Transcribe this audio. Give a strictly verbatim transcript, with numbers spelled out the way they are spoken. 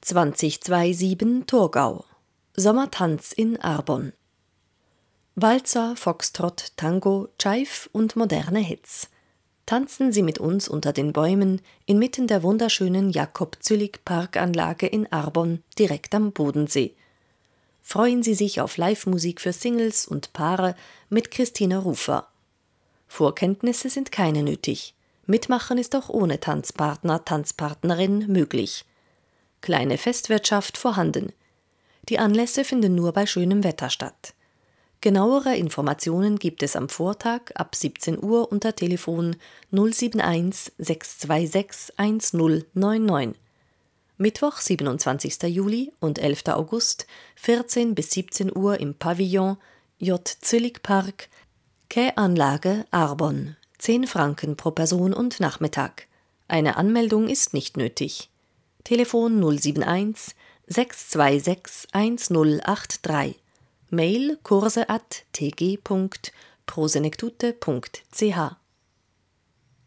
zwanzig siebenundzwanzig Thurgau. Sommertanz in Arbon. Walzer, Foxtrott, Tango, Chive und moderne Hits. Tanzen Sie mit uns unter den Bäumen inmitten der wunderschönen Jakob-Züllig-Parkanlage in Arbon, direkt am Bodensee. Freuen Sie sich auf Live-Musik für Singles und Paare mit Christina Rufer. Vorkenntnisse sind keine nötig. Mitmachen ist auch ohne Tanzpartner, Tanzpartnerin möglich. Kleine Festwirtschaft vorhanden. Die Anlässe finden nur bei schönem Wetter statt. Genauere Informationen gibt es am Vortag ab siebzehn Uhr unter Telefon null sieben eins sechs zwei sechs eins null neun neun. Mittwoch, siebenundzwanzigster Juli und elfter August, vierzehn bis siebzehn Uhr im Pavillon J. Züllig Park, Quai-Anlage Arbon. zehn Franken pro Person und Nachmittag. Eine Anmeldung ist nicht nötig. Telefon null sieben eins sechs zwei sechs eins null acht drei. Mail kurse at t g punkt prosenektute punkt c h.